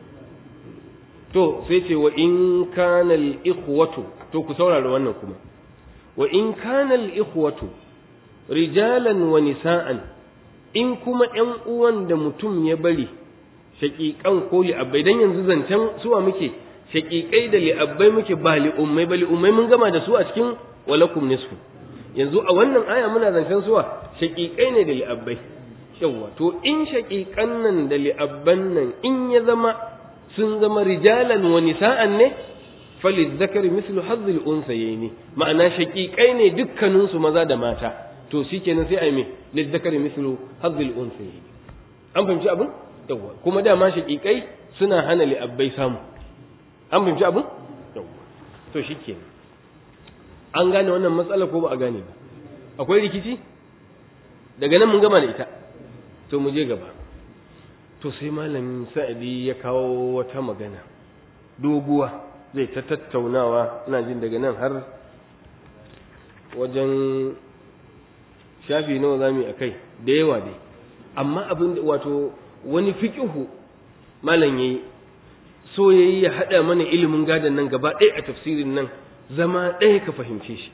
to sai ce wa in kana al-ikhwatu to ku saurara wannan kuma wa in kana al-ikhwatu rijalan wa nisa'an in kuma ƴan uwan da mutum ya bari shaƙiƙan ko li'abbai dan yanzu zancen suwa muke shaƙiƙai da li'abbai muke ba li'ummai ba li'ummai mun gama da su a cikin walakum nisfu yanzu a wannan aya muna zancen suwa shaƙiƙai ne da li'abbai yawa to in shaƙiƙan nan da li'abban nan in ya zama sun zama rijalan wa nisa'an ne falizzakari mislu hazzil unsayni ma'ana shaƙiƙai ne dukkanin su maza da mata to shikenan sai ai me lizzakari mislu hazzil unsayni an fahimci abin yawa kuma dama shaƙiƙai suna hana li'abbai samu an fahimci abin yawa to shikenan an gane wannan matsala ko ba a gane ba akwai rikici daga nan mun gama da ita to mu je gaba to sai malamin sa'adi ya kawo wata magana doguwa zai ta tattaunawa ina jin daga nan har wajen shafi nawa zamu yi akai da yawa dai amma abin da wato wani fiqhu malam yayi so yayi ya hada mana ilimin gadan nan gaba ɗaya a tafsirin nan zama ɗaya ka fahimce shi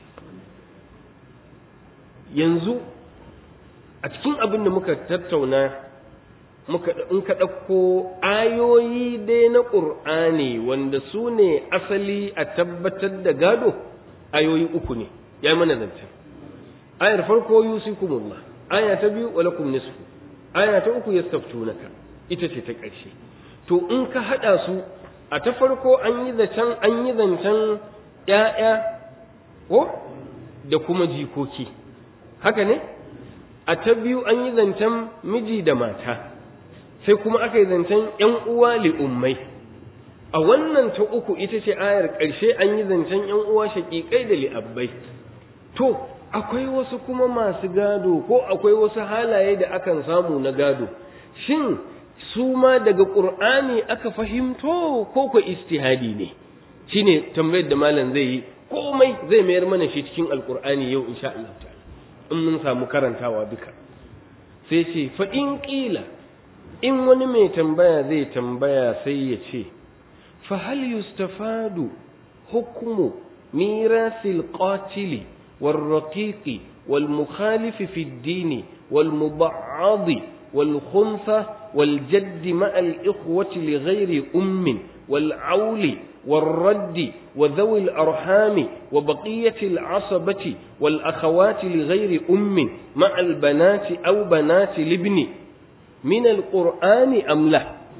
yanzu a cikin abin da muka tattauna muka in ka ɗauko ayoyi dai na ƙur'ani wanda su ne asali a tabbatar da gado ayoyi uku ne ya yi mana zancen ayar farko yusikumullah aya ta biyu walakum nisfu aya ta uku yastaftunaka ita ce ta ƙarshe to in ka haɗa su a ta farko an yi zancen an yi zancen ƴaƴa ko da kuma jikoki haka ne a ta biyu an yi zancen miji da mata sai kuma aka yi zancen ƴan uwa li'ummai a wannan ta uku ita ce ayar ƙarshe an yi zancen ƴan uwa shaƙiƙai da li'abbai to akwai wasu kuma masu gado ko akwai wasu halaye da akan samu na gado shin su ma daga ƙur'ani aka fahimto ko ko istihadi ne shine tambayar da malam zai yi komai zai mayar mana shi cikin alƙur'ani yau insha Allah ta'ala in mun samu karantawa duka sai ce fa in qila in wani mai tambaya zai tambaya sai ya ce fa hal yustafadu hukmu mirasil qatili wal raqiqi wal mukhalif fi ad-din wal mub'ad wal khuntha wal jadd ma al ikhwati li ghairi ummin wal auli والرد وذوي الأرحام وبقية العصبة والأخوات لغير أم مع البنات أو بنات الابن من القرآن أم لا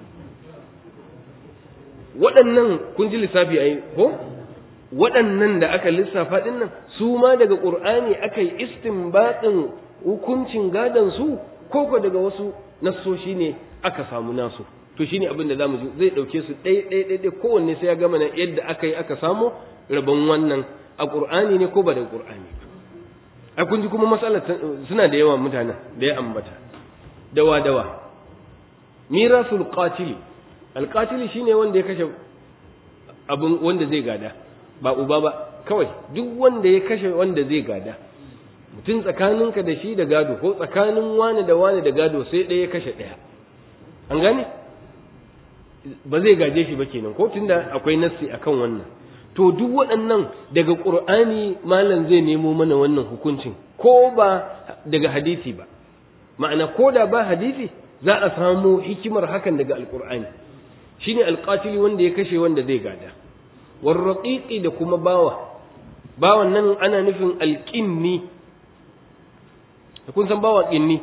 waɗannan kun ji lissafi ai ko waɗannan da aka lissafa ɗin nan su ma daga ƙur'ani aka yi istinbatin hukuncin gadon su ko ko daga wasu nassoshi ne aka samu nasu to shine abin da zamu ji zai dauke su ɗaya ɗaya ɗaya kowanne sai ya gama na yadda aka yi aka samu rabon wannan a Qur'ani ne ko ba da Qur'ani a kun ji kuma matsalar suna da yawa mutanen da ya ambata dawa dawa mirasul qatil al qatil shine wanda ya kashe abin wanda zai gada ba uba ba kawai duk wanda ya kashe wanda zai gada mutum tsakaninka da shi da gado ko tsakanin wani da wani da gado sai ɗaya ya kashe ɗaya an gane ba zai gaje shi ba kenan ko tunda akwai nassi akan wannan to duk waɗannan daga Qur'ani malam zai nemo mana wannan hukuncin ko ba daga hadisi ba ma'ana ko da ba hadisi za a samu hikimar hakan daga alqur'ani shine alqatili wanda ya kashe wanda zai gada war raqiqi da kuma bawa bawan nan ana nufin alqinni kun san bawa qinni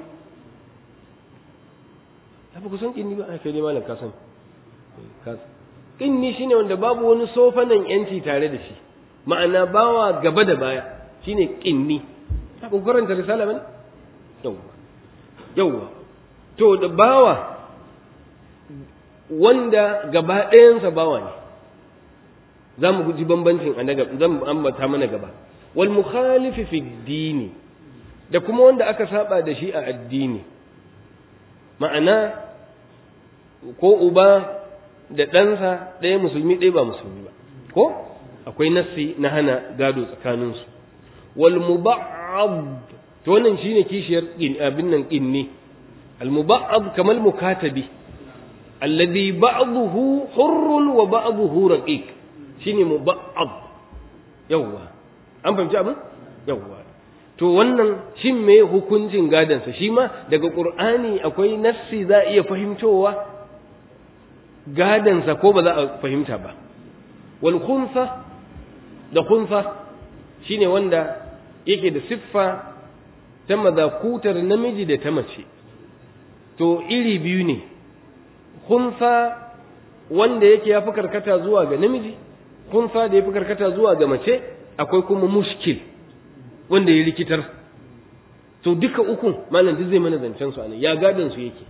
ba ku san qinni ba kai dai malam ka san inni shine wanda babu wani sofanan yanci tare da shi ma'ana bawa gaba da baya shine kinni ta ku karanta risala bane yawa yawa to da bawa wanda gaba ɗayansa bawa ne za mu guji bambancin a gaba zan ambata mana gaba wal mukhalifi fi dini da kuma wanda aka saba da shi a addini ma'ana ko uba da ɗansa ɗaya musulmi ɗaya ba musulmi ba ko akwai nassi na hana gado tsakaninsu wal muba'ab to wannan shine kishiyar abin nan inni al muba'ab kamal mukatabi alladhi ba'dahu hurrun wa ba'dahu raqiq shine muba'ab yawa an fahimci abin yawa to wannan shin me hukuncin gadansa shi ma daga qur'ani akwai nassi za iya fahimtowa gadansa ko ba za a fahimta ba wal khunsa da khunsa shine wanda yake da siffa ta mazakutar namiji da ta mace to iri biyu ne khunsa wanda yake yafi karkata zuwa ga namiji khunsa da yafi karkata zuwa ga mace akwai kuma mushkil wanda ya rikitar to duka uku malam duk zai mana zancen su anan ya gadan su yake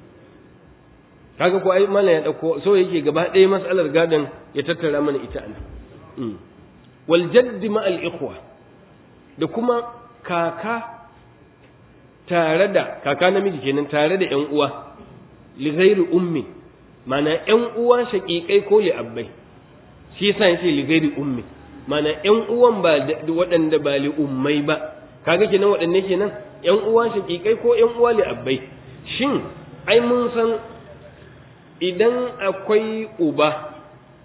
kaga ko ai malam ya dauko so yake gaba ɗaya mas'alar gadan ya tattara mana ita anan wal jadd ma al ikhwa da kuma kaka tare da kaka namiji kenan tare da ƴan uwa li ghairi ummi mana ƴan uwa shaqiqai ko li abbai shi yasa yace li ghairi ummi mana ƴan uwan ba waɗanda ba li ummai ba kaga kenan waɗanne kenan ƴan uwa shaqiqai ko ƴan uwa li abbai shin ai mun san idan akwai uba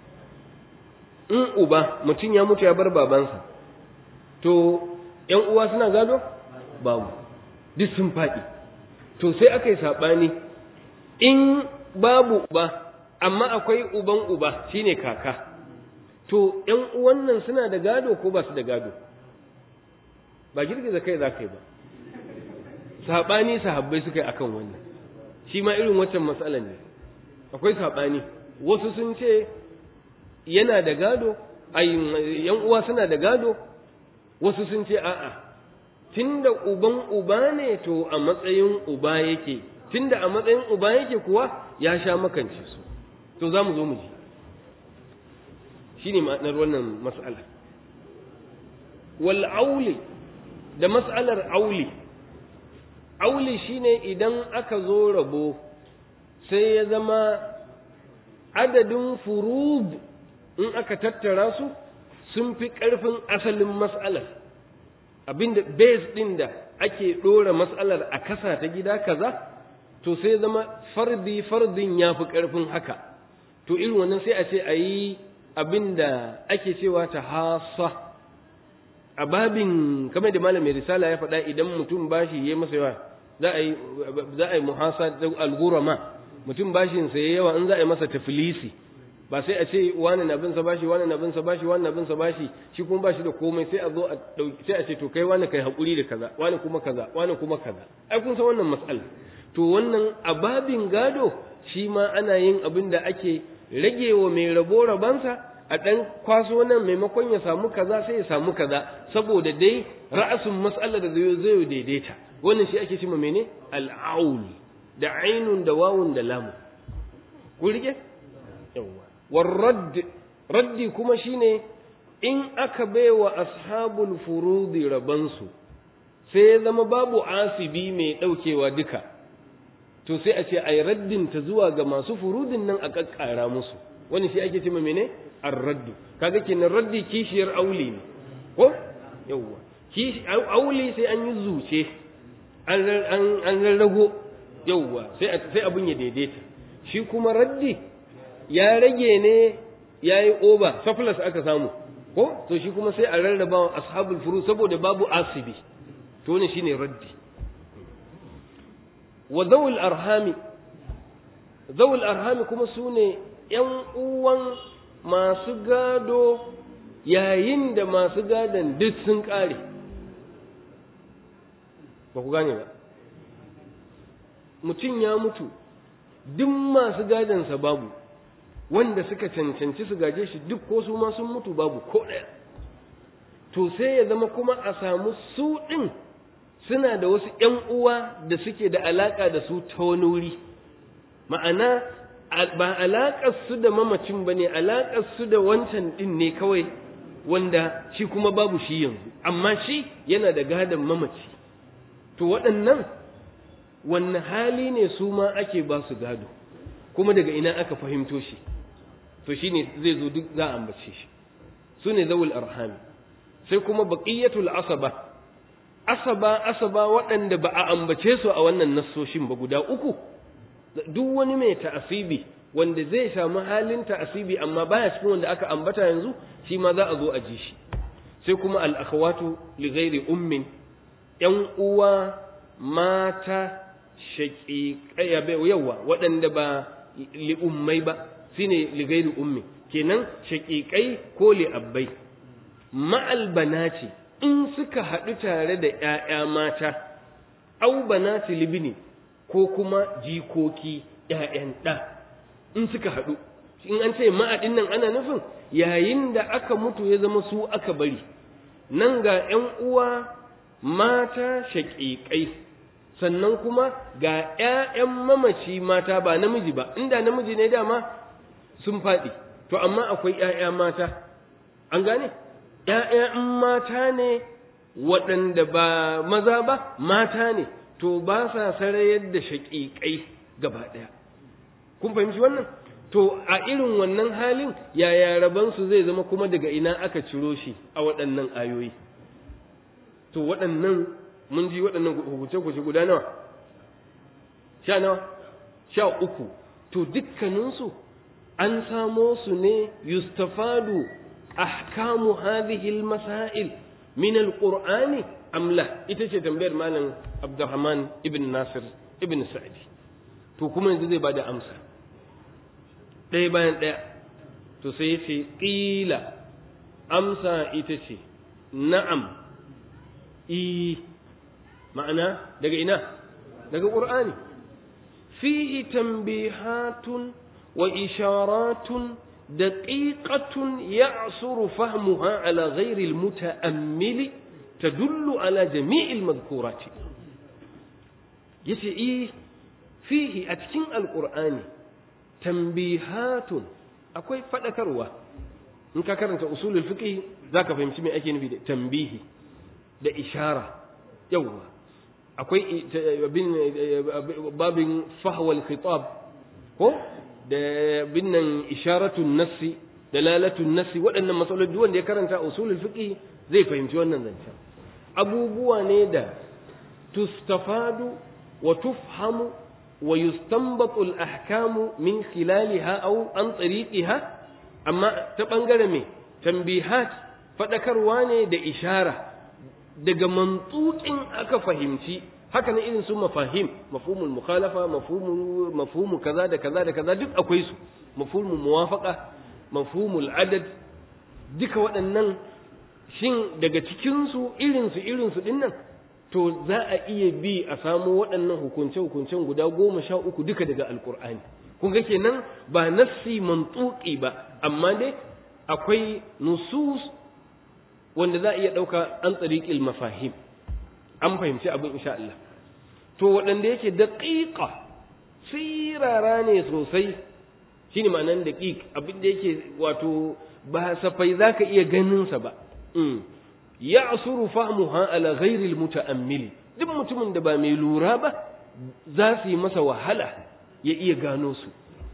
in uba mutum ya mutu ya bar babansa to ƴan uwa suna gado babu duk sun faɗi to sai aka yi saɓani in babu uba amma akwai uban uba shine kaka to ƴan uwan nan suna da gado ko ba su da gado ba girgiza kai za ka yi ba saɓani sahabbai suka yi akan wannan shi ma irin waccan matsalan ne akwai saɓani wasu sun ce yana da gado ai ƴan uwa suna da gado wasu sun ce a'a tunda uban uba ne to a matsayin uba yake tunda a matsayin uba yake kuwa ya sha makance su to za mu zo mu ji shine ma'anar wannan mas'ala wal auli da mas'alar auli auli shine idan aka zo rabo sai ya zama adadin furud in aka tattara su sun fi ƙarfin asalin mas'alar abinda base din da ake dora mas'alar a kasa ta gida kaza to sai zama fardi fardin yafi karfin haka to irin wannan sai a ce ayi abinda ake cewa ta hasa a babin kamar da malamin risala ya faɗa idan mutum bashi yayi masa yawa za a yi za a yi muhasa al-ghurama mutum bashin sa yayi yawa in za a yi masa taflisi ba sai a ce wani na bin sa bashi wani na bin sa bashi wani na bin sa bashi shi kuma bashi da komai sai a zo a dauki sai a ce to kai wani kai hakuri da kaza wani kuma kaza wani kuma kaza ai kun san wannan mas'ala to wannan ababin gado shi ma ana yin abin da ake ragewa mai rabo rabansa a dan kwaso nan maimakon ya samu kaza sai ya samu kaza saboda dai ra'asun mas'ala da zai zai daidaita wannan shi ake cewa mene al-aul da ainun da wawun da lamu ku rike yawa والرد ردي kuma shine in aka baiwa ashabul furudi rabansu sai ya zama babu asibi mai daukewa duka to sai a ce ai raddin ta zuwa ga masu furudin nan a kakkara musu wani shi ake cewa mene ar-radd kaga kenan raddi kishiyar auli ne ko yawa kishi auli sai an yi zuce an an an rago yawa sai sai abun ya daidaita shi kuma raddi ya rage ne ya yi oba surplus aka samu ko to shi kuma sai a rarraba wa ashabul furu saboda babu asibi to ne shine raddi wa zawul arhami zawul arhami kuma sune yan uwan masu gado yayin da masu gadon duk sun kare ba ku gane ba mutum ya mutu duk masu gadonsa babu wanda suka cancanci su gaje shi duk ko su ma sun mutu babu ko ɗaya to sai ya zama kuma a samu su ɗin suna da wasu ‘yan uwa da suke da alaƙa da su ta wani wuri ma'ana ba alaƙar su da mamacin bane, alaƙar su da wancan din ne kawai wanda shi kuma babu shi yanzu, amma shi yana da gadon mamaci. To waɗannan wanne hali ne su ma ake ba su gado, kuma daga ina aka fahimto shi? To shine zai zo duk za a ambace shi. Su ne zawul arhami. Sai kuma baqiyatul asaba. Asaba asaba waɗanda ba a ambace su a wannan nassoshin ba guda uku. Duk wani mai ta'asibi wanda zai samu halin ta'asibi amma baya cikin wanda aka ambata yanzu, shi ma za a zo a ji shi. Sai kuma al akhawatu li ghairi ummin, yan uwa mata shaqiqaya bai yawa waɗanda ba li ummai ba, shine li ghairi ummi, kenan shaqiqai ko li abbai. Ma'al banati in suka haɗu tare da ƴaƴa mata, au banati libni ko kuma jikoki ƴaƴan ɗa in suka haɗu. In an ce ma'adin nan ana nufin yayin da aka mutu ya zama su aka bari, nan ga ƴan uwa mata shaƙiƙai, sannan kuma ga ƴaƴan mamaci mata ba namiji ba, inda namiji ne dama sun faɗi, to amma akwai ƴaƴa mata, an gane? ƴaƴan mata ne waɗanda ba maza ba, mata ne, to ba sa sarayar da shaƙiƙai gaba ɗaya. Kun fahimci wannan? To a irin wannan halin yaya rabansu zai zama, kuma daga ina aka ciro shi a waɗannan ayoyi? To waɗannan mun ji waɗannan hukunce-hukunce guda nawa? Sha nawa? Sha uku. To dukkaninsu an samo su ne yustafadu ahkamu hadhihi al-masail min al-Qur'ani am la? Ita ce tambayar malam Abdurrahman ibn Nasir ibn Sa'di. To kuma yanzu zai bada amsa ɗaya bayan ɗaya. To sai yace qila, amsa ita ce na'am, i, ma'ana daga ina? daga Qur'ani. Fihi tanbihatun wa isharatun daqiqatun ya'suru fahmuha ala ghairi al-muta'ammili tadullu ala jami'i al-madhkurati. Yace i, fihi a cikin al-Qur'ani tanbihatun, akwai fadakarwa. In ka karanta usulul fiqh zaka fahimci me ake nufi da tanbihi da ishara. Yawwa akwai babin fahwal khitab ko da binnan isharatun nassi, dalalatun nassi, waɗannan matsaloli wanda ya karanta usulul fiqh zai fahimci wannan zancen. Abubuwa ne da tustafadu wa tufhamu wa yustanbatu al-ahkamu min khilaliha aw an tariqiha, amma ta bangare me tanbihat, fadakarwa ne da ishara daga mantukin aka fahimci. Haka ne irin su mafahim, mafhumul mukhalafa, mafhumul mafhumu kaza da kaza da kaza duk akwai su, mafhumul muwafaqa, mafhumul adad, duka waɗannan shin daga cikin su irin su irin su dinnan, to za a iya bi a samu waɗannan hukunce hukuncen guda goma sha uku duka daga alqur'ani. Kun ga kenan ba nassi mantuqi ba, amma dai akwai nusus wanda za a iya ɗauka an tsariƙil mafahim. An fahimci abin insha Allah. To waɗanda yake daƙiƙa, sirara ne sosai, shi ne ma'anar daƙiƙ, abin da yake wato ba safai za ka iya ganinsa ba. Ya asuru fahmuha ala ghairil muta'ammili, duk mutumin da ba mai lura ba za su yi masa wahala ya iya gano su.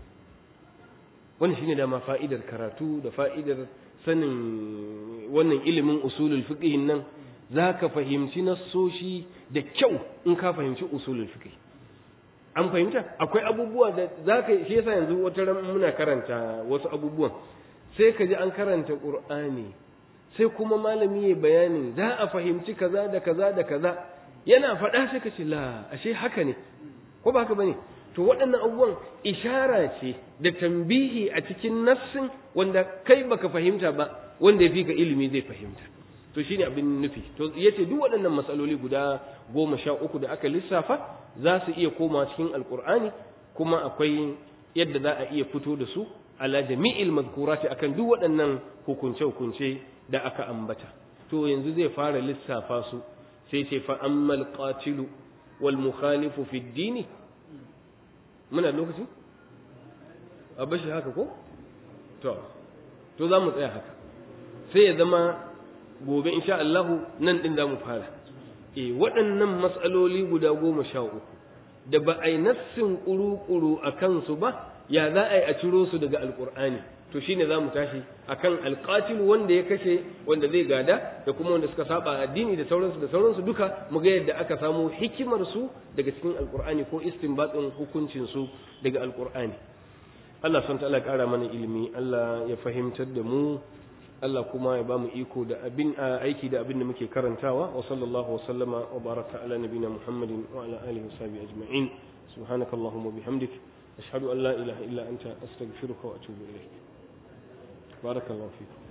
Wannan shine dama fa'idar karatu da fa'idar sanin wannan ilimin usulul fiqh nan, zaka fahimci nassoshi da kyau in ka fahimci usulul fiqh. An fahimta? Akwai abubuwa da zaka, shi yasa yanzu wata ran muna karanta wasu abubuwan sai ka ji an karanta Qur'ani sai kuma malami ya bayani za a fahimci kaza da kaza da kaza, yana faɗa sai ka ce la, ashe haka ne, ko ba haka bane? To waɗannan abubuwan ishara ce da tambihi a cikin nassin wanda kai baka fahimta ba, wanda ya fi ka ilimi zai fahimta. To shine abin nufi. To yace duk waɗannan matsaloli guda goma sha uku da aka lissafa za su iya koma cikin alkur'ani, kuma akwai yadda za a iya fito da su ala jami'il madhkurati akan duk waɗannan hukunce-hukunce da aka ambata. To yanzu zai fara lissafa su, sai ce fa ammal qatilu wal mukhalifu fi ad-dini. Muna lokaci? a bashi haka ko to to za mu tsaya haka sai ya zama gobe insha Allah nan din za mu fara eh waɗannan matsaloli guda goma sha uku da ba a yi nassin ƙuru-ƙuru a kansu ba ya za a yi a ciro su daga alƙur'ani to shine za mu tashi akan alƙatil wanda ya kashe wanda zai gada da kuma wanda suka saba addini da sauransu da sauransu duka mu ga yadda aka samu hikimar su daga cikin alƙur'ani ko istinbatin hukuncin su daga alƙur'ani Allah subhanahu wa ta'ala ƙara mana ilimi Allah ya fahimtar da mu Allah kuma ya ba mu iko da abin aiki da abin da muke karantawa wa sallallahu wa sallama wa baraka ala nabina Muhammadin wa ala alihi wa sahbihi ajma'in subhanakallahumma bihamdik ashhadu an la ilaha illa anta astaghfiruka wa atubu ilayk barakallahu fiik